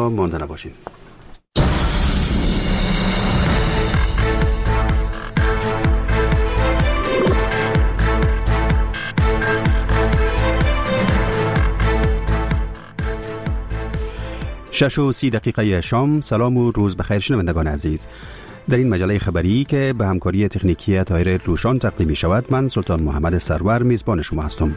ما مانده نباشین. شش و 30 دقیقه شام. سلام و روز بخیر شنوندگان عزیز. در این مجله خبری که به همکاری تکنیکی طاهر روشان تقدیم می شود، من سلطان محمد سرور میزبان شما هستم.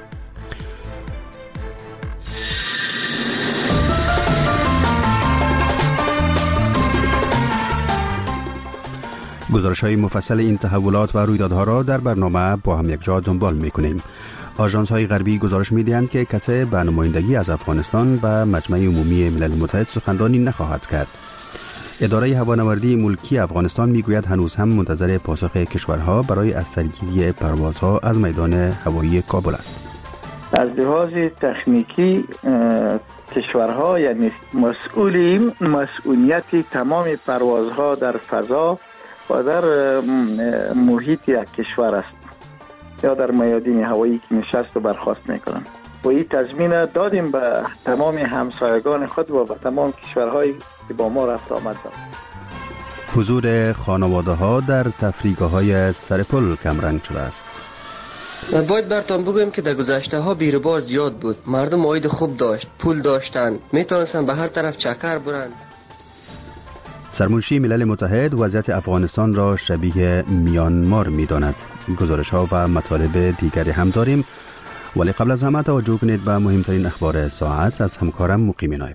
گزارش‌های مفصل این تحولات و رویدادها را در برنامه با هم یک جا دنبال می‌کنیم. آژانس‌های غربی گزارش می‌دهند که کسی به نمایندگی از افغانستان به مجمع عمومی ملل متحد سخنرانی نخواهد کرد. اداره هوانوردی ملکی افغانستان می‌گوید هنوز هم منتظر پاسخ کشورها برای از سرگیری پروازها از میدان هوایی کابل است. از لحاظ تکنیکی کشورها یعنی مسئولیت تمام پروازها در فضا و در محیط یک کشور است یا در میادین هوایی که نشست و برخاست میکنند و این تضمین دادیم به تمام همسایگان خود و به تمام کشورهایی که با ما رفت آمد دارند. حضور خانواده ها در تفریحگاه های سرپل کمرنگ شده است. باید براتون بگویم که در گذشته ها بیربار زیاد بود. مردم عاید خوب داشت، پول داشتن، میتونستن به هر طرف چکر برند. سرمنشی ملل متحد وضعیت افغانستان را شبیه میانمار می‌داند. گزارش‌ها و مطالب دیگری هم داریم، ولی قبل از همه توجه کنید به مهمترین اخبار ساعت از همکارم مقیم نایب.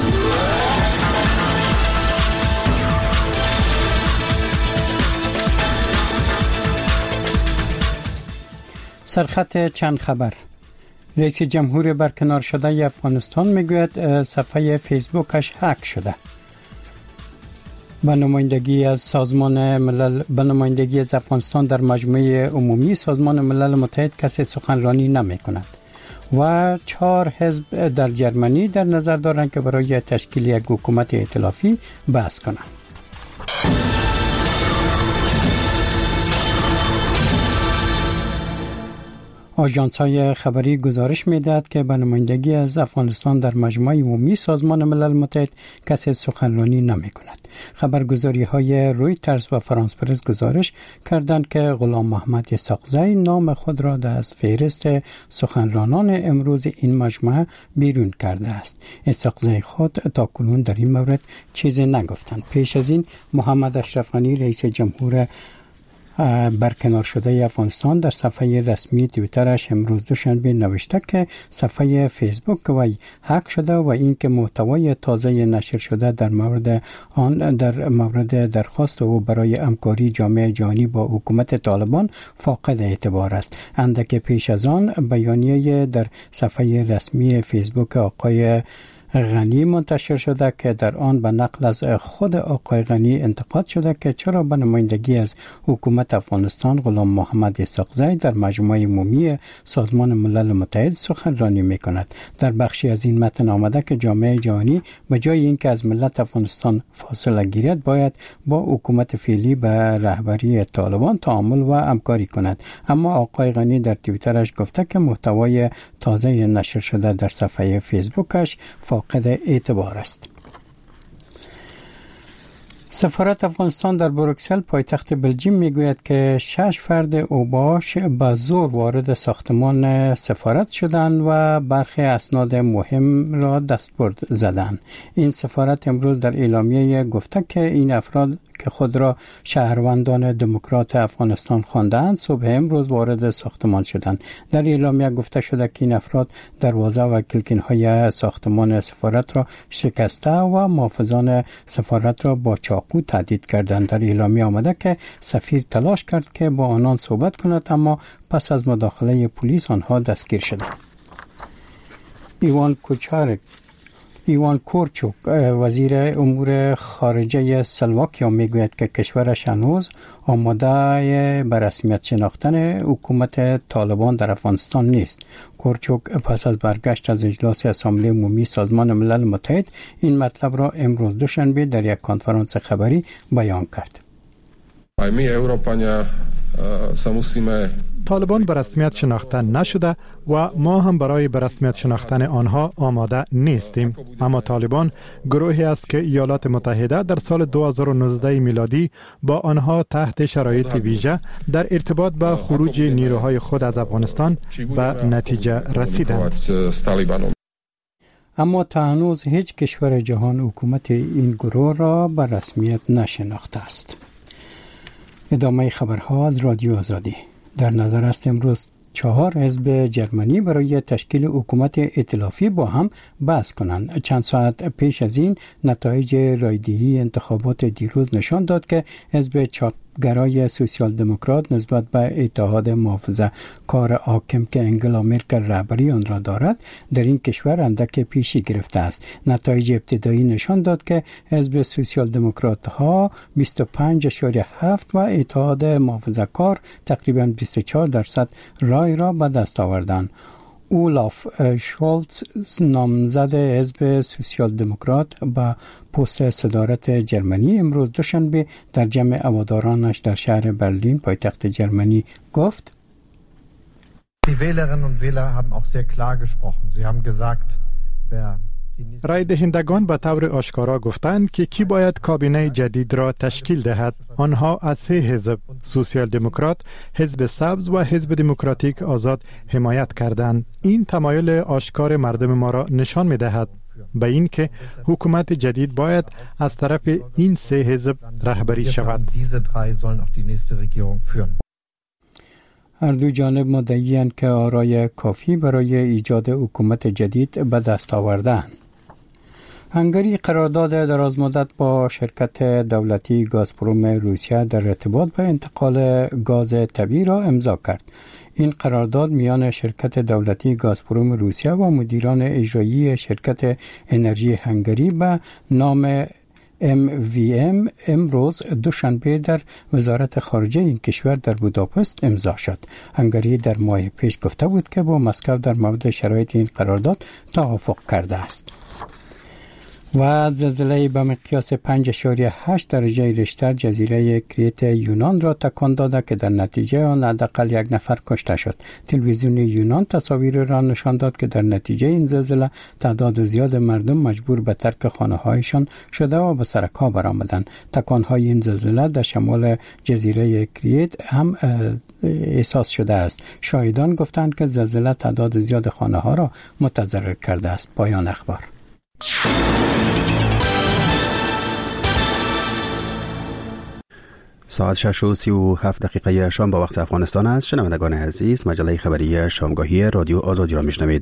سرخط چند خبر. رئیس جمهور برکنار شده افغانستان میگوید صفحه فیسبوکش هک شده. به نمایندگی از افغانستان در مجمع عمومی سازمان ملل متحد کسی سخنرانی نمی کند و 4 حزب در جرمنی در نظر دارند که برای تشکیل یک حکومت ائتلافی بحث کنند. آژانس‌های خبری گزارش می‌دهد که به نمایندگی از افغانستان در مجمع عمومی سازمان ملل متحد کسی سخنرانی نمی‌کند. خبرگزاری‌های رویترز و فرانس پرس گزارش کردند که غلام محمد اسحاقزی نام خود را از فهرست سخنرانان امروز این مجمع بیرون کرده است. اسحاقزی خود تاکنون در این مورد چیزی نگفتند. پیش از این محمد اشرف غنی رئیس جمهور برکنار شده افغانستان در صفحه رسمی توییترش امروز دوشنبه نوشته که صفحه فیسبوک وی هک شده و اینکه محتوای تازه نشر شده در مورد درخواست او برای همکاری جامعه جهانی با حکومت طالبان فاقد اعتبار است. اندک پیش از آن بیانیه در صفحه رسمی فیسبوک آقای غنی منتشر شده که در آن به نقل از خود آقای غنی انتقاد شده که چرا به نمایندگی از حکومت افغانستان غلام محمد اسحاقزی در مجمع عمومی سازمان ملل متحد سخنرانی می‌کند. در بخشی از این متن آمده که جامعه جهانی به جای اینکه از ملت افغانستان فاصله گیرد باید با حکومت فعلی به رهبری طالبان تعامل و همکاری کند. اما آقای غنی در توییترش گفته که محتوای تازه نشر شده در صفحه فیسبوکش فاقد اعتبار است. سفارت افغانستان در بروکسل پایتخت بلژیم میگوید که 6 فرد اوباش به زور وارد ساختمان سفارت شدند و برخی اسناد مهم را دستبرد زدند. این سفارت امروز در اعلامیه گفته که این افراد که خود را شهروندان دموکرات افغانستان خواندند صبح امروز وارد ساختمان شدند. در اعلامیه گفته شده که این افراد دروازه و کلکین‌های ساختمان سفارت را شکسته و محافظان سفارت را با چاقو تهدید کردند. در اعلامیه آمده که سفیر تلاش کرد که با آنان صحبت کند اما پس از مداخله پلیس آنها دستگیر شدند. ایوان کورچوک وزیر امور خارجه اسلواکیا میگوید که کشورش هنوز آماده به رسمیت شناختن حکومت طالبان در افغانستان نیست. کورچوک پس از برگشت از اجلاس اسامبله عمومی سازمان ملل متحد این مطلب را امروز دوشنبه در یک کنفرانس خبری بیان کرد. طالبان به رسمیت شناخته نشده و ما هم برای به رسمیت شناختن آنها آماده نیستیم. اما طالبان گروهی است که ایالات متحده در سال 2019 میلادی با آنها تحت شرایط ویژه در ارتباط با خروج نیروهای خود از افغانستان به نتیجه رسیدند. اما تا هنوز هیچ کشور جهان حکومت این گروه را به رسمیت نشناخته است. ادامه خبرها از رادیو آزادی. در نظر است امروز 4 حزب جرمنی برای تشکیل حکومت ائتلافی با هم بحث کنند. چند ساعت پیش از این نتایج رایدهی انتخابات دیروز نشان داد که حزب چپگرای سوسیال دموکرات نسبت به اتحاد محافظه کار حاکم که انگلا مرکل رهبری آن را دارد در این کشور اندک پیشی گرفته است. نتایج ابتدایی نشان داد که حزب سوسیال دموکرات ها 25.7 و اتحاد محافظه کار تقریبا 24% رای را به دست آوردند. اولاف شولتز نامزد حزب سوسیال دموکرات به پست صدارت جرمنی امروز دوشنبه در جمع هوادارانش در شهر برلین پایتخت جرمنی گفت: Die Wählerinnen und Wähler haben auch sehr klar gesprochen. Sie haben gesagt, wer رای دهندگان به طور آشکارا گفتند که کی باید کابینه جدید را تشکیل دهد. آنها از 3 حزب، سوسیال دموکرات، حزب سبز و حزب دموکراتیک آزاد حمایت کردند. این تمایل آشکار مردم ما را نشان می دهد به این که حکومت جدید باید از طرف این 3 حزب رهبری شود. هر دو جانب مدعی‌اند که آرای کافی برای ایجاد حکومت جدید به دست آوردند. هنگری قرارداد درازمدت با شرکت دولتی گازپروم روسیه در ارتباط به انتقال گاز طبیعی را امضا کرد. این قرارداد میان شرکت دولتی گازپروم روسیه و مدیران اجرایی شرکت انرژی هنگری به نام MVM امروز دوشنبه در وزارت خارجه این کشور در بوداپست امضا شد. هنگری در ماه پیش گفته بود که با مسکو در مورد شرایط این قرارداد توافق کرده است. و زلزله به مقیاس 5.8 درجه ریشتر جزیره کریت یونان را تکان داده که در نتیجه آن حداقل 1 نفر کشته شد. تلویزیون یونان تصاویر را نشان داد که در نتیجه این زلزله تعداد زیاد مردم مجبور به ترک خانه‌هایشان شده و به سرک‌ها برآمدند. تکان‌های این زلزله در شمال جزیره کریت هم احساس شده است. شاهدان گفتند که زلزله تعداد زیاد خانه‌ها را متضرر کرده است. پایان اخبار. ساعت 6:37 شام با وقت افغانستان است. شنوندگان عزیز، مجله خبری شامگاهی رادیو آزادی را میشنوید.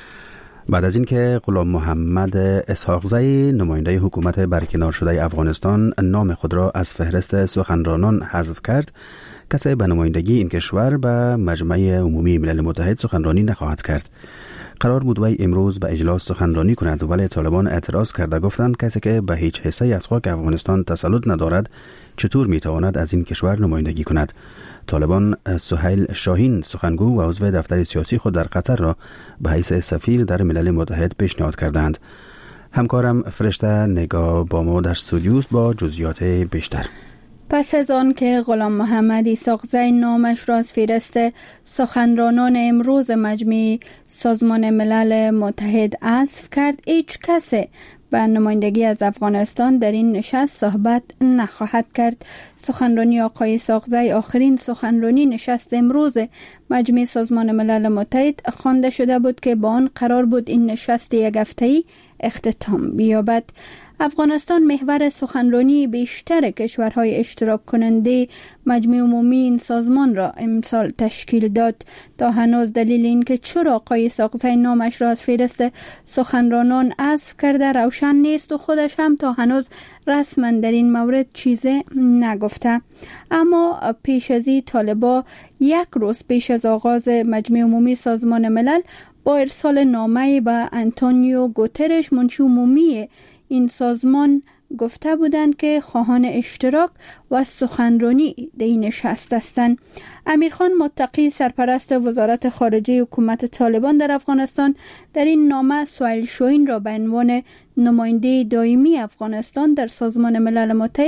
بعد از اینکه غلام محمد اسحاقزی نماینده حکومت برکنار شده افغانستان نام خود را از فهرست سخنرانان حذف کرد، کسی به نمایندگی این کشور به مجمع عمومی ملل متحد سخنرانی نخواهد کرد. قرار بود وی امروز به اجلاس سخنرانی کند، ولی طالبان اعتراض کرده گفتند کسی که به هیچ حصه از خاک افغانستان تسلط ندارد چطور میتواند از این کشور نمایندگی کند. طالبان سهیل شاهین سخنگو و عضو دفتر سیاسی خود در قطر را به حیث سفیر در ملل متحد پیشنهاد کردند. همکارم فرشته نگاه با ما در استودیو است با جزئیات بیشتر. پس از آن که غلام محمد اسحاقزی نامش را از فهرست سخنرانان امروز مجمع سازمان ملل متحد حذف کرد، هیچ کسی به نمایندگی از افغانستان در این نشست صحبت نخواهد کرد. سخنرانی آقای اسحاقزی آخرین سخنرانی نشست امروز مجمع سازمان ملل متحد خوانده شده بود که با آن قرار بود این نشست یک هفته‌ای اختتام بیابد. افغانستان محور سخنرانی بیشتر کشورهای اشتراک کننده مجمع عمومی این سازمان را امسال تشکیل داد. تا هنوز دلیل این که چرا آقای اسحاقزی نامش را از فهرست سخنرانان حذف کرده روشن نیست و خودش هم تا هنوز رسما در این مورد چیزی نگفته. اما پیش از این طالبان 1 روز پیش از آغاز مجمع عمومی سازمان ملل با ارسال نامه به انتونیو گوترش منشی عمومی این سازمان گفته بودند که خواهان اشتراک و سخنرانی در این نشست هستند. امیرخان متقی سرپرست وزارت خارجه حکومت طالبان در افغانستان در این نامه سهیل شاهین را به عنوان نماینده دائمی افغانستان در سازمان ملل متحد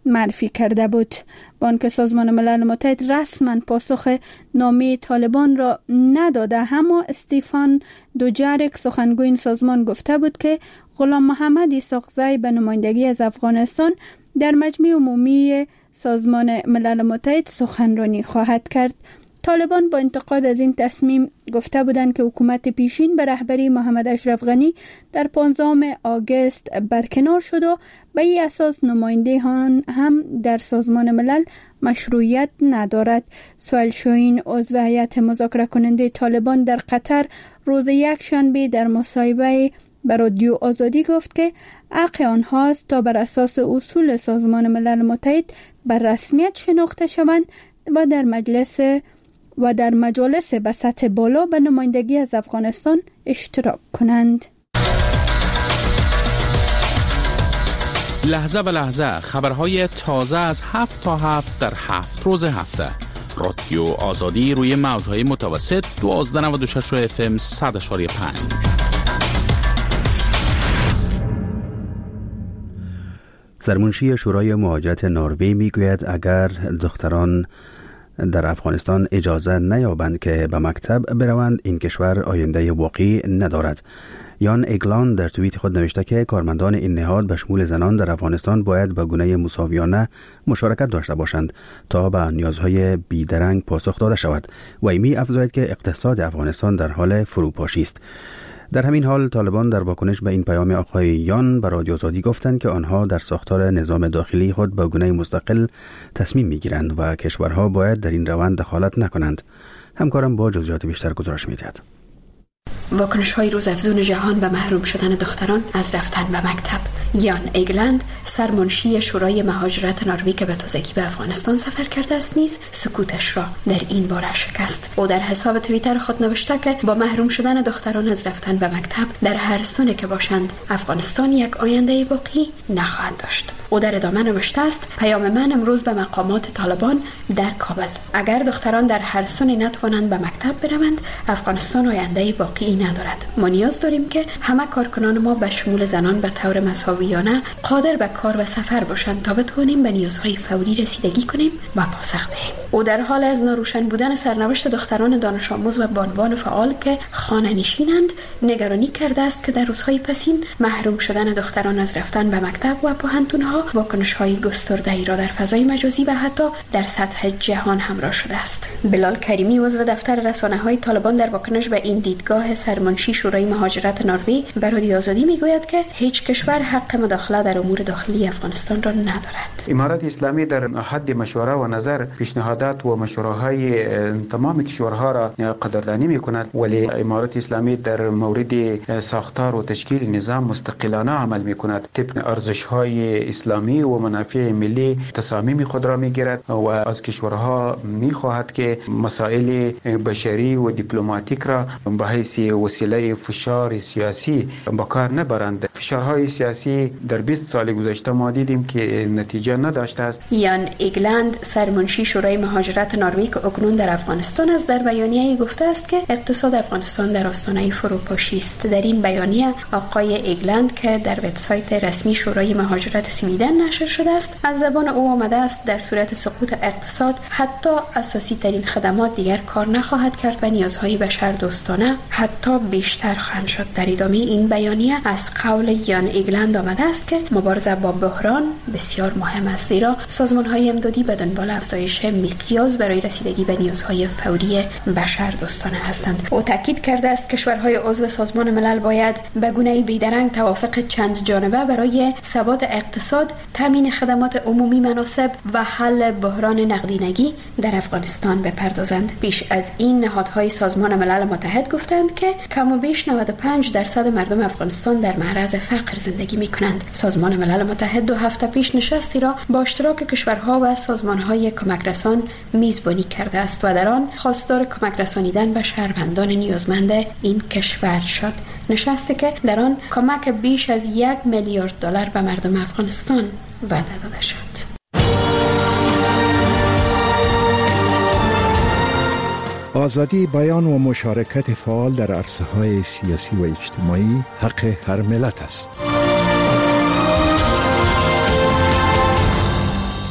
معرفی کرده بود. بانک سازمان ملل متحد رسما پاسخ نامه طالبان را نداده، اما استیفان دوجاریک سخنگوی این سازمان گفته بود که غلام محمد اسحاقزی به نمایندگی از افغانستان در مجمع عمومی سازمان ملل متحد سخنرانی خواهد کرد. طالبان با انتقاد از این تصمیم گفته بودند که حکومت پیشین به رهبری محمد اشرف غنی در 15 آگوست برکنار شد و به این اساس نماینده هم در سازمان ملل مشروعیت ندارد. سهیل شاهین عضو هیئت مذاکره کننده طالبان در قطر روز یکشنبه در مصاحبه به رادیو آزادی گفت که حق آنهاست تا بر اساس اصول سازمان ملل متحد بر رسمیت شناخته شوند و در مجالس به سطح بالا به نمایندگی از افغانستان اشتراک کنند. لحظه به لحظه خبرهای تازه از 7 تا 7 در 7 روز هفته. رادیو آزادی روی موجهای متوسط 1296 FM 100.5. سرمنشی شورای مهاجرت نروژ میگوید اگر دختران در افغانستان اجازه نیابند که به مکتب بروند، این کشور آینده واقعی ندارد. یان اگلاند در توییت خود نوشته که کارمندان این نهاد به شمول زنان در افغانستان باید به گونه مساویانه مشارکت داشته باشند تا به نیازهای بیدرنگ پاسخ داده شود و ایمی افزاید که اقتصاد افغانستان در حال فروپاشی است. در همین حال طالبان در واکنش به این پیام آقای یان به رادیو آزادی گفتند که آنها در ساختار نظام داخلی خود به گونه مستقل تصمیم میگیرند و کشورها باید در این روند دخالت نکنند. همکارم با جزئیات بیشتر گزارش میدهد. واکنش‌های روزافزون جهان به محروم شدن دختران از رفتن به مکتب. یان ایگلند سرمنشی شورای مهاجرت نروژ که به تازگی به افغانستان سفر کرده است نیز سکوتش را در این باره شکست. او در حساب توییتر خود نوشته که با محروم شدن دختران از رفتن به مکتب در هر سونه که باشند افغانستان یک آینده باقی نخواهد داشت. او در ادامه نوشته است پیام من امروز به مقامات طالبان در کابل: اگر دختران در هر سونه نتوانند به مکتب بروند افغانستان آینده باقی ندارد. ما نیاز داریم که همه کارکنان ما به شمول زنان به طور مساویانه قادر به کار و سفر باشند تا بتوانیم به نیازهای فوری رسیدگی کنیم و پاسخ دهیم. او در حال از ناروشن بودن سرنوشت دختران دانش آموز و بانوان فعال که خانه نشینند نگرانی کرده است که در روزهای پسین محروم شدن دختران از رفتن به مکتب و پوهنتون‌ها واکنش‌های گسترده‌ای را در فضای مجازی و حتی در سطح جهان همراه شده است. بلال کریمی عضو دفتر رسانه‌های طالبان در واکنش به این دیدگاه سرمنشی شورای مهاجرت نروژ به رادیو آزادی میگوید که هیچ کشور حق مداخله در امور داخلی افغانستان را ندارد. امارات اسلامی در حد مشوره و نظر پیشنهادات و مشوره‌های تمام کشورها را قدردانی می‌کند، ولی امارات اسلامی در مورد ساختار و تشکیل نظام مستقلانه عمل می‌کند. طبق ارزش‌های اسلامی و منافع ملی تصامیم خود را می‌گیرد و از کشورها می‌خواهد که مسائل بشری و دیپلماتیک را به حیث وسیله فشار سیاسی به کار نبرند. فشارهای سیاسی در 20 سال گذشته ما دیدیم که نتیجه نداشته است. یان ایگلند سرمنشی شورای مهاجرت نروژ که اکنون در افغانستان است در بیانیه‌ای گفته است که اقتصاد افغانستان در آستانه فروپاشی است. در این بیانیه آقای ایگلند که در وبسایت رسمی شورای مهاجرت سویدن نشر شده است از زبان او آمده است در صورت سقوط اقتصاد حتی اساسی ترین خدمات دیگر کار نخواهد کرد و نیازهای بشردوستانه حتی بیشتر خواهند شد. در ادامه این بیانیه از قول یان ایگلند آمده است که مبارزه با بحران بسیار مهم است، زیرا سازمان‌های امدادی به دنبال افزایش میقیاس برای رسیدگی به نیازهای فوری بشردوستانه هستند. او تاکید کرده است کشورهای عضو سازمان ملل باید به گونه‌ای بیدرنگ توافق چند جانبه برای ثبات اقتصاد، تامین خدمات عمومی مناسب و حل بحران نقدینگی در افغانستان بپردازند. پیش از این نهادهای سازمان ملل متحد گفتند که کم و بیش 95% مردم افغانستان در معرض فقر زندگی می‌کنند. سازمان ملل متحد 2 هفته پیش نشستی را با اشتراک کشورها و سازمان‌های کمک رسان میزبانی کرده است و در آن خواستار کمک رسانیدن به شهروندان نیازمند این کشور شد. نشستی که در آن کمک بیش از $1 میلیارد به مردم افغانستان وعده داده شد. آزادی بیان و مشارکت فعال در عرصه‌های سیاسی و اجتماعی حق هر ملت است.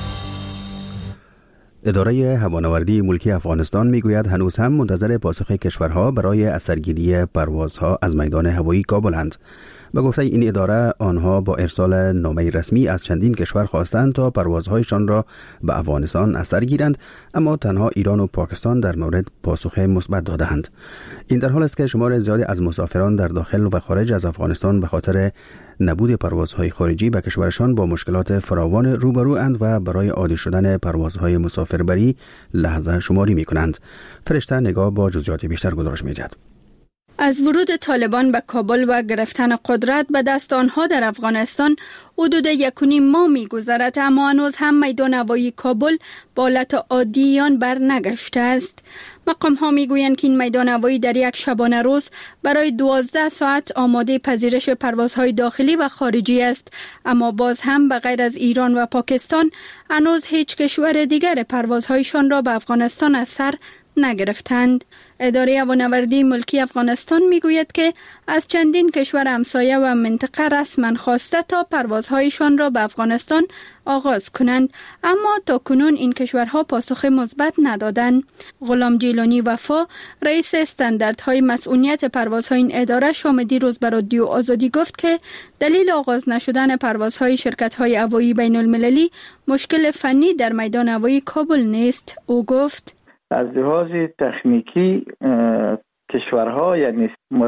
اداره هوانوردی ملکی افغانستان میگوید هنوز هم منتظر پاسخ کشورها برای اثرگیری پروازها از میدان هوایی کابلند. به گفته این اداره آنها با ارسال نامه رسمی از چندین کشور خواستند تا پروازهایشان را به افغانستان اثر گیرند، اما تنها ایران و پاکستان در مورد پاسخ مثبت دادند. این در حال است که شمار زیادی از مسافران در داخل و خارج از افغانستان به خاطر نبود پروازهای خارجی به کشورشان با مشکلات فراوان روبرو اند و برای عادی شدن پروازهای مسافربری لحظه شماری می کنند. فرشته نگاه با جزئیات بیشتر گزارش می دهد. از ورود طالبان به کابل و گرفتن قدرت به دست آنها در افغانستان حدود 1.5 ماه می‌گذرد، اما هنوز هم میدان هوایی کابل به حالت عادی آن برنگشته است. مقام‌ها میگویند که این میدان هوایی در یک شبانه روز برای 12 ساعت آماده پذیرش پروازهای داخلی و خارجی است، اما باز هم به غیر از ایران و پاکستان هنوز هیچ کشور دیگر پروازهایشان را به افغانستان از سر نگرفتند. اداره هوانوردی ملکی افغانستان میگوید که از چندین کشور همسایه و منطقه رسما خواسته تا پروازهایشان را به افغانستان آغاز کنند، اما تا کنون این کشورها پاسخ مثبت ندادند. غلام جیلانی وفا، رئیس استانداردهای مسئولیت پروازهای این اداره، شام دیروز به رادیو آزادی گفت که دلیل آغاز نشدن پروازهای شرکت‌های هوایی بین المللی مشکل فنی در میدان هوایی کابل نیست. او گفت از لحاظ تکنیکی کشورها یعنی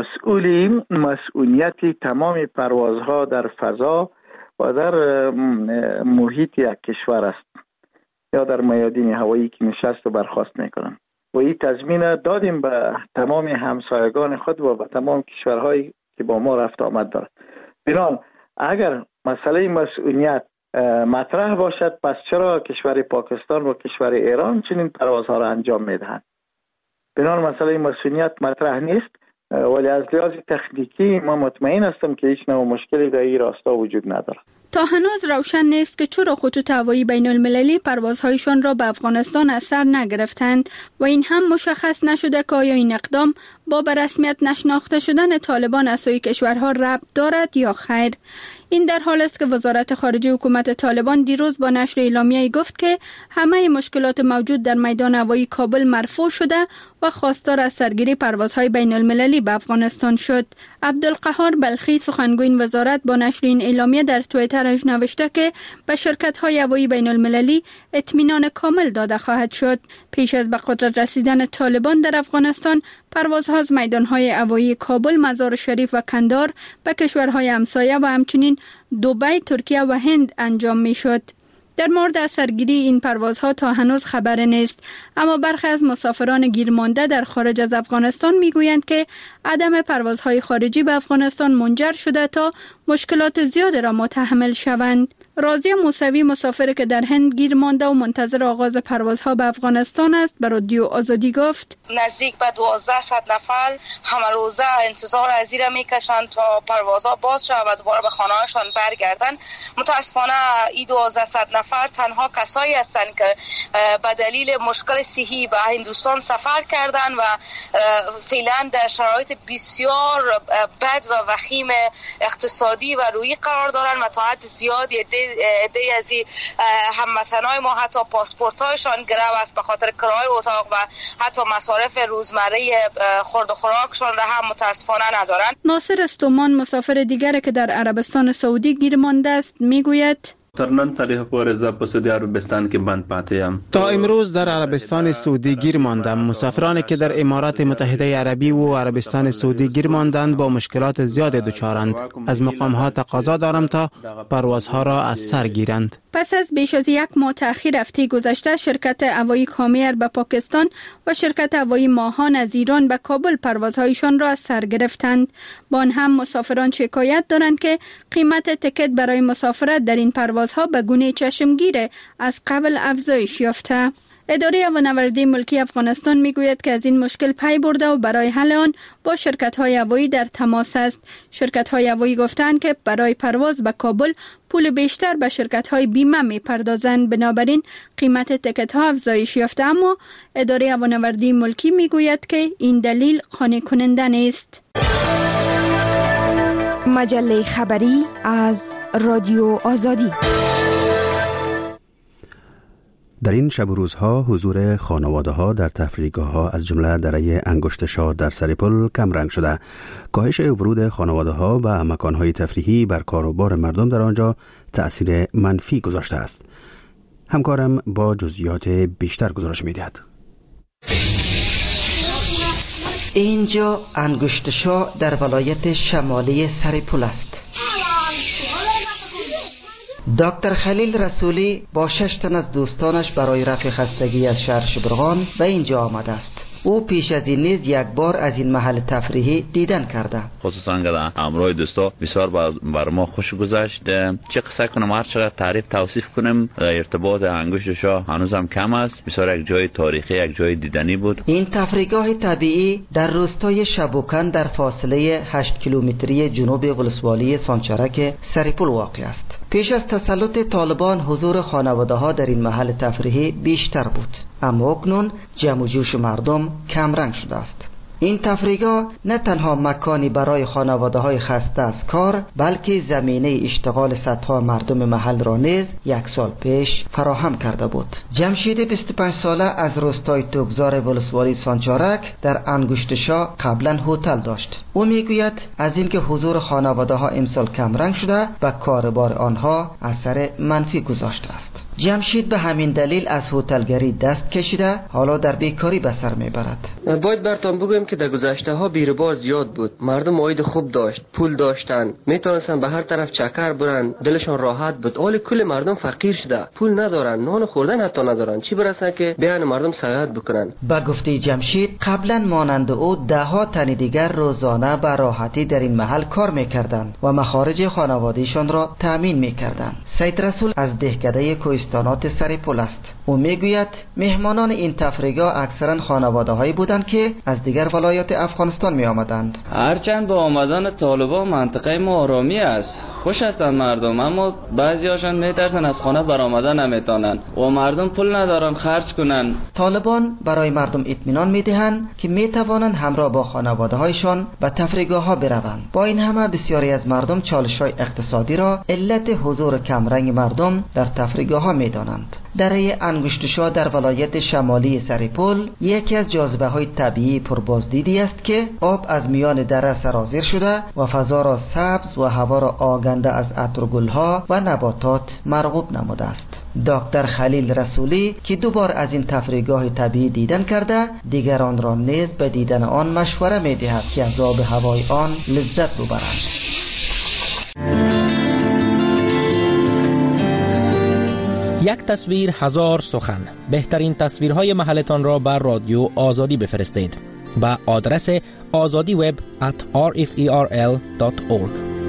مسئولیت تمام پروازها در فضا و در محیط یک کشور است یا در میادین هوایی که نشست و برخاست میکنند و این تضمین دادیم به تمام همسایگان خود و به تمام کشورهایی که با ما رفت آمد دارد. بنابراین اگر مسئله مسئولیت مطرح باشد، پس چرا کشور پاکستان و کشور ایران چنین پروازها را انجام میدهند؟ بنابراین مسئله مسئولیت مطرح نیست، ولی از لحاظ تکنیکی ما مطمئن هستم که هیچ نوع مشکلی در این راستا وجود ندارد. تا هنوز روشن نیست که چرا خطوط هوایی بین المللی پروازهایشان را به افغانستان از سر نگرفتند و این هم مشخص نشده که آیا این اقدام با به رسمیت نشناخته شدن طالبان از سوی کشورها ربط دارد یا خیر. این در حال است که وزارت خارجه حکومت طالبان دیروز با نشر اعلامیه‌ای گفت که همه مشکلات موجود در میدان هوایی کابل مرفوع شده و خواستار از سرگیری پروازهای بین المللی به افغانستان شد. عبدالقهار بلخی، سخنگوی این وزارت، با نشر این اعلامیه در توییترش نوشته که به شرکت‌های هوایی بین المللی اطمینان کامل داده خواهد شد. پیش از به قدرت رسیدن طالبان در افغانستان، پروازها از میدان‌های هوایی کابل، مزار شریف و کندهار به کشورهای همسایه و همچنین دبی، ترکیه و هند انجام می‌شد. در مورد سرگیری این پروازها تا هنوز خبر نیست، اما برخی از مسافران گیرمانده در خارج از افغانستان میگویند که عدم پروازهای خارجی به افغانستان منجر شده تا مشکلات زیاد را متحمل شوند. راضیه موسوی، مسافر که در هند گیر مانده و منتظر آغاز پروازها به افغانستان است، به رادیو آزادی گفت نزدیک به 1200 نفر همه روزه انتظار از این میکشند تا پروازها باز شود و دوباره به خانه‌هاشان برگردند. متاسفانه این 1200 نفر تنها کسایی هستند که به دلیل مشکل صحی به هندوستان سفر کردند و فعلا در شرایط بسیار بد و وخیم اقتصادی و روحی قرار دارند و تا حد زیادی عده از هموطنای ما حتی پاسپورت‌هایشان گرو است به خاطر کرایه اتاق و حتی مصارف روزمره خورد و خوراکشان را هم متاسفانه ندارند. ناصر استومان، مسافر دیگر که در عربستان سعودی گیر مانده است، میگوید تر نن تاریخ پورې زه په سعودي عربستان کې بند پاتې یم. تا امروز در عربستان سعودی گیر ماندم. مسافرانی که در امارات متحده عربی و عربستان سعودی گیر ماندند با مشکلات زیاد دچارند. از مقام‌ها تقاضا دارم تا پروازها را از سر گیرند. پس از بیش از یک ماه تأخیر هفته گذشته، شرکت هوایی کامیر به پاکستان و شرکت هوایی ماهان از ایران به کابل پروازهایشان را از سر گرفتند. با آن هم مسافران شکایت دارند که قیمت تکت برای مسافرت در این پروازها به گونه چشمگیر از قبل افزایش یافته. اداره هوانوردی ملکی افغانستان میگوید که از این مشکل پی برده و برای حل آن با شرکت‌های هوایی در تماس است. شرکت‌های هوایی گفتند که برای پرواز به کابل پول بیشتر به شرکت‌های بیمه می‌پردازند، بنابراین قیمت تکت‌ها افزایش یافته، اما اداره هوانوردی ملکی میگوید که این دلیل قانع کننده نیست. مجله خبری از رادیو آزادی. در این شب و روزها حضور خانواده ها در تفریحگاه ها از جمله دره انگشت شاه در سریپل کم رنگ شده. کاهش ورود خانواده ها و مکان های تفریحی بر کار و بار مردم در آنجا تأثیر منفی گذاشته است. همکارم با جزئیات بیشتر گزارش می‌دهد. اینجا انگشت شاه در ولایت شمالی سریپل است. دکتر خلیل رسولی با 6 تن از دوستانش برای رفع خستگی از شهر شبرغان به اینجا آمده است. او پیش از این نیز یک بار از این محل تفریحی دیدن کرده. خصوصا که امروز دوستا بسیار بر ما خوش گذشت. چه قصه کنم، هر چقدر تعریف توصیف کنم ارتباط انگشت شاه هنوزم کم است. بسیار یک جای تاریخی، یک جای دیدنی بود. این تفریحگاه طبیعی در روستای شبوکن در فاصله 8 کیلومتری جنوب ولسوالی سانچارک سریپل واقع است. پیش از تسلط طالبان حضور خانواده ها در این محل تفریحی بیشتر بود، اما اکنون جمع و جوش مردم کم رنگ شده است. این تفریحگاه نه تنها مکانی برای خانواده های خسته از کار، بلکه زمینه اشتغال صدها مردم محل را نیز 1 سال پیش فراهم کرده بود. جمشید 25 ساله از روستای توگزار ولسوالی سانچارک در انگشت شاه قبلا هتل داشت. او میگوید از اینکه حضور خانواده ها امسال کم رنگ شده و کاربار آنها اثر منفی گذاشته است. جمشید به همین دلیل از هتلگری دست کشیده، حالا در بیکاری به سر میبرد. باید براتون بگویم که در گذشته ها بیروبار زیاد بود. مردم عاید خوب داشت، پول داشتن، میتونستن به هر طرف چکر برن، دلشان راحت بود. حالا کل مردم فقیر شده، پول ندارن، نان خوردن حتی ندارن، چی برسه که بیان مردم سیاحت بکنن. با گفته جمشید قبلا مانند او 10 تن دیگر روزانه به راحتی در این محل کار میکردند و مخارج خانوادهشان را تامین میکردند. سید رسول از دهکده کوهستانات سریپل است. او میگوید مهمانان این تفریحگاه اکثرا خانواده‌هایی بودند که از دیگر ولایات افغانستان می آمدند. هرچند با آمدن طالبان منطقه ما آرامی است، خوش هستند مردم، اما بعضی‌هاشان میترسن از خانه برآمدن نمیتونن و مردم پول ندارن خرج کنن. طالبان برای مردم اطمینان میدهند که میتوانند همراه با خانواده‌هایشان به تفریحگاه‌ها بروند. با این همه بسیاری از مردم چالش‌های اقتصادی را علت حضور کمرنگ مردم در تفریحگاه‌ها میدانند. دره انگشت شاه در ولایت شمالی سریپل یکی از جاذبه‌های طبیعی پربازدیدی است که آب از میان دره سرازیر شده و فضا را سبز و هوا را آگنده از عطر و گل‌ها و نباتات مرغوب نموده است. دکتر خلیل رسولی که 2 بار از این تفریحگاه طبیعی دیدن کرده، دیگران را نیز به دیدن آن مشوره می‌دهد که از آب هوای آن لذت ببرند. یک تصویر 1000 سخن. بهترین تصویرهای محلتان را بر رادیو آزادی بفرستید با آدرس azadiweb@rferl.org.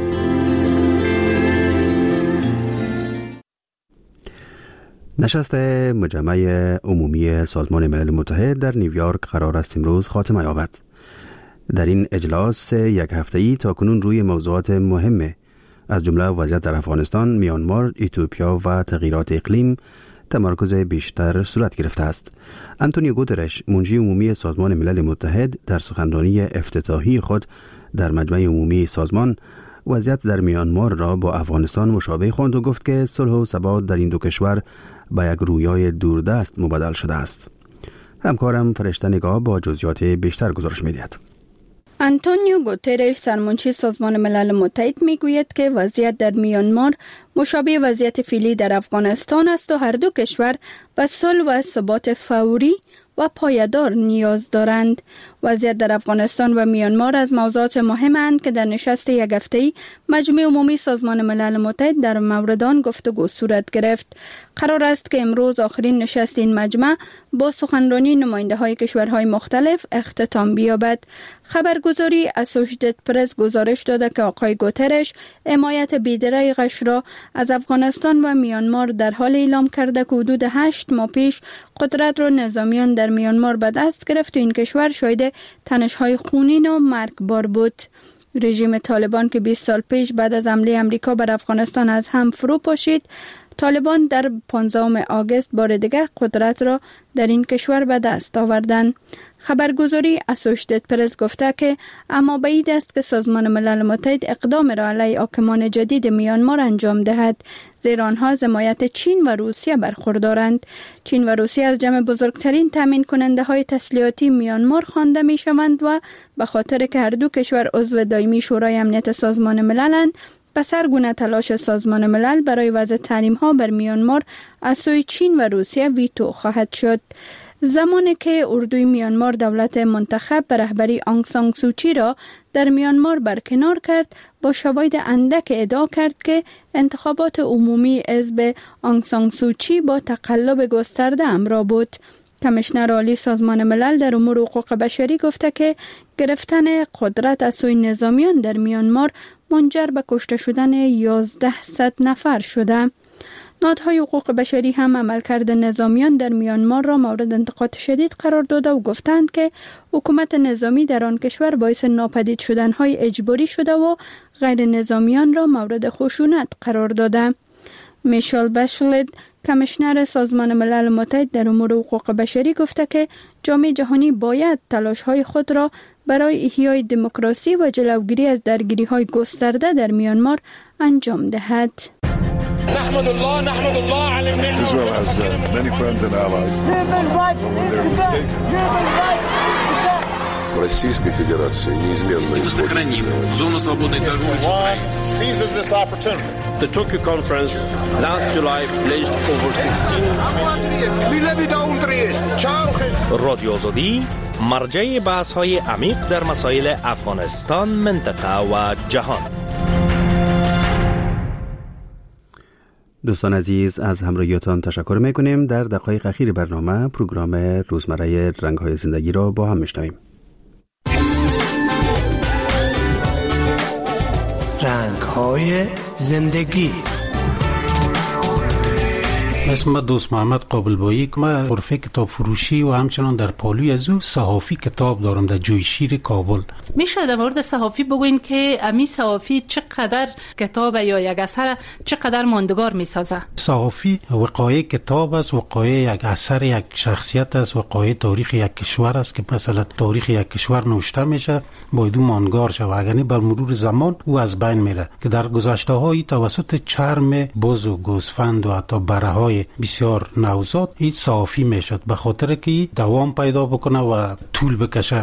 نشست مجمع عمومی سازمان ملل متحد در نیویورک قرار است امروز خاتمه یابد. در این اجلاس 1 هفته‌ای تاکنون روی موضوعات مهم از جمله وضعیت در افغانستان، میانمار، اتیوپیا و تغییرات اقلیم تمرکز بیشتر صورت گرفته است. آنتونیو گوترش، منشی عمومی سازمان ملل متحد، در سخنرانی افتتاحی خود در مجمع عمومی سازمان وضعیت در میانمار را با افغانستان مشابه خواند و گفت که صلح و ثبات در این 2 کشور به یک رویای دوردست مبدل شده است. همکارم فرشته نگاه با جزئیات بیشتر گزارش می‌دهد. آنتونیو گوترش، سرمنشی سازمان ملل متحد، میگوید که وضعیت در میانمار مشابه وضعیت فعلی در افغانستان است و هر 2 کشور به صلح و ثبات فوری و پایدار نیاز دارند. وضعیت در افغانستان و میانمار از موضوعات مهمند که در نشست 1 هفته‌ای مجمع عمومی سازمان ملل متحد در مورد آن گفتگو صورت گرفت. قرار است که امروز آخرین نشست این مجمع با سخنرانی نماینده‌های کشورهای مختلف اختتام بیابد. خبرگزاری اسوشیتد پرس گزارش داده که آقای گوترش حمایت بی‌دریغش را از افغانستان و میانمار در حال اعلام کرده که حدود 8 ماه پیش قدرت را نظامیان در میانمار به دست گرفت و این کشور شاهد تنش‌های خونین و مرگبار بود. رژیم طالبان که 20 سال پیش بعد از حمله امریکا بر افغانستان از هم فرو پاشید، طالبان در 15 آگوست بار دیگر قدرت را در این کشور به دست آوردند. خبرگزاری اسوشیتد پرس گفته که اما بعید است که سازمان ملل متحد اقدام را علیه حاکمان جدید میانمار انجام دهد، زیرا آنها از حمایت چین و روسیه برخوردارند. چین و روسیه از جمع بزرگترین تامین کننده های تسلیحاتی میانمار خوانده می شوند و به خاطر که هر دو کشور عضو دائمی شورای امنیت سازمان مللند، پس هر گونه تلاش سازمان ملل برای وضع تحریم ها بر میانمار از سوی چین و روسیه ویتو خواهد شد. زمانی که اردوی میانمار دولت منتخب به رهبری آنگ سان سوچی را در میانمار برکنار کرد، با شواهد اندک ادعا کرد که انتخابات عمومی حزب آنگ سان سوچی با تقلب گسترده همراه بود. کمیشنر عالی سازمان ملل در امور حقوق بشری گفته که گرفتن قدرت از سوی نظامیان در میانمار منجر به کشته شدن 1100 نفر شده. نهادهای حقوق بشری هم عملکرد نظامیان در میانمار را مورد انتقاد شدید قرار داده و گفتند که حکومت نظامی در آن کشور باعث ناپدید شدنهای اجباری شده و غیر نظامیان را مورد خشونت قرار داده. میشل بشلت، کمیشنر سازمان ملل متحد در امور حقوق بشری گفته که جامعه جهانی باید تلاش‌های خود را برای احیای دموکراسی و جلوگیری از درگیری‌های گسترده در میانمار انجام دهد. نحمد الله على النعمة. Israel has many friends and allies. When they're mistaken. Российской Федерации неизменно сохраним зону свободной торговли с Украиной. Seizes this opportunity. The Tokyo conference last July pledged over 16 رادیو آزادی مرجع بحث‌های عمیق در مسائل افغانستان، منطقه و جهان. دوستان عزیز، از همراهیتان تشکر میکنیم. در دقایق اخیر برنامه پروگرام روزمره رنگ‌های زندگی را با هم میشنویم. رنگ‌های زندگی. اسم دوست محمد قابلبایی که من غرفه کتاب فروشی و همچنان در پالوی از او صحافی کتاب دارم در جوی شیر کابل. میشه در مورد صحافی بگوین که امی صحافی چقدر کتاب یا یک اثر چقدر ماندگار میسازه؟ صحافی وقایع کتاب است، وقایع یک اثر یک شخصیت است، وقایع تاریخ یک کشور است که مثلا تاریخ یک کشور نوشته میشه باید ماندگار شه و اگر بر مرور زمان او از بین میره که در گذشته هایی توسط چرم بز و گوسفند و حتی بره‌های بسیار نوزاد این صحافی میشد به خاطر که دوام پیدا بکنه و طول بکشه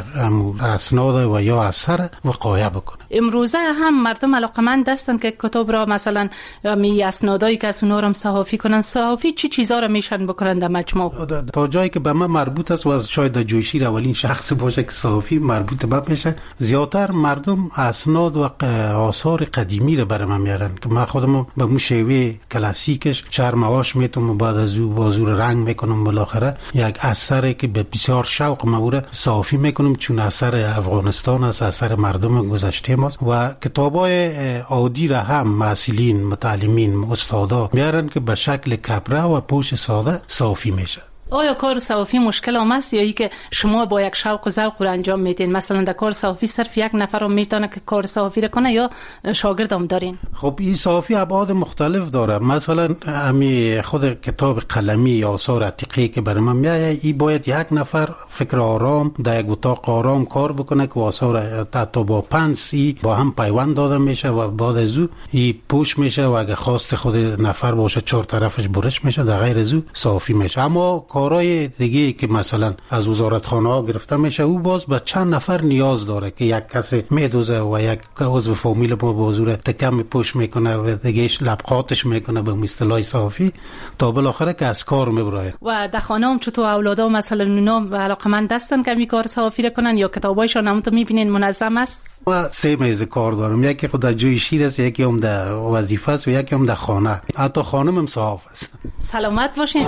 اسناد و یا اثر وقایع بکنه. امروزه هم مردم علاقمند هستند که کتاب را مثلا می اسنادایی که از اونها را صحافی کنن. صحافی چی چیزا را میشن بکنن در مجموع؟ تا جایی که به من مربوط است و از شاید جویشیر اولین شخص باشه که صحافی مربوط به میشه، زیاتر مردم اسناد و آثار قدیمی را برام میارن که من خودم به مو شیوه کلاسیکش چرمواش میتونم بعد از او بازور رنگ میکنم، بالاخره یک اثری که به بسیار شوق مورد صحافی میکنم چون اثر افغانستان است، اثر مردم گذشته ماست و کتابای عادی را هم مسئولین، متعلمین، استادا میارن که به شکل کپره و پوش ساده صحافی میشه. آیا کار صحافی مشکل است یا ای که شما با یک شوق و ذوق را انجام میدین؟ مثلا در کار صحافی صرف یک نفر رو میتونه که کار صحافی را کنه یا شاگرد هم دارین؟ خب این صحافی ابعاد مختلف داره. مثلا امی خود کتاب قلمی یا آثار عتیقه که برای من میایه این باید یک نفر فکر آرام در یک اتاق آرام کار بکنه که آثار حتی با پنسی با هم پیوند داده میشه و بعد از او این پوش میشه و اگه خواست خود نفر باشه چهار طرفش برش میشه، در غیر از او صحافی میشه. اما کارهای دیگه که مثلا از وزارتخانه ها گرفته میشه او باز به چند نفر نیاز داره که یک کسی میدوزه و یک عضو فامیل با بازور تکم پوش میکنه و دیگهش لبقاتش میکنه به اصطلاح صحافی تا بالاخره که از کار میبره. و در خانه هم چطور اولادا مثلا اونا علاقمند هستن که می کار صحافی را کنن یا کتابایشون هم تو میبینین منظم است؟ و سه میز کار دارم، یکی خود در جوی شیر است، یکی هم در وظیفه است و یکی هم در خانه. حتی خانم هم صحاف است. سلامت باشین.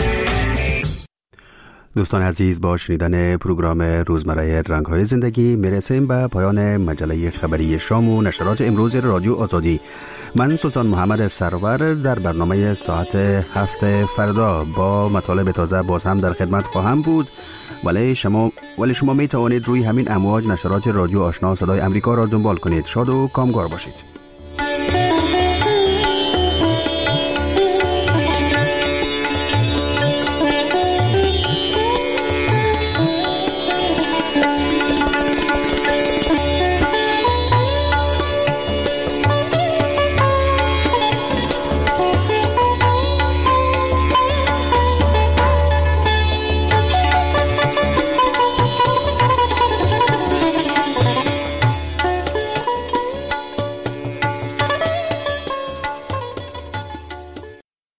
دوستان عزیز، با شنیدن پروگرام روزمره رنگ‌های زندگی میرسیم به پایان مجله خبری شام و نشرات امروز رادیو آزادی. من سلطان محمد سرور در برنامه ساعت 7 فردا با مطالب تازه باز هم در خدمت خواهم بود، ولی شما می توانید روی همین امواج نشرات رادیو آشنا صدای امریکا را دنبال کنید. شاد و کامگار باشید.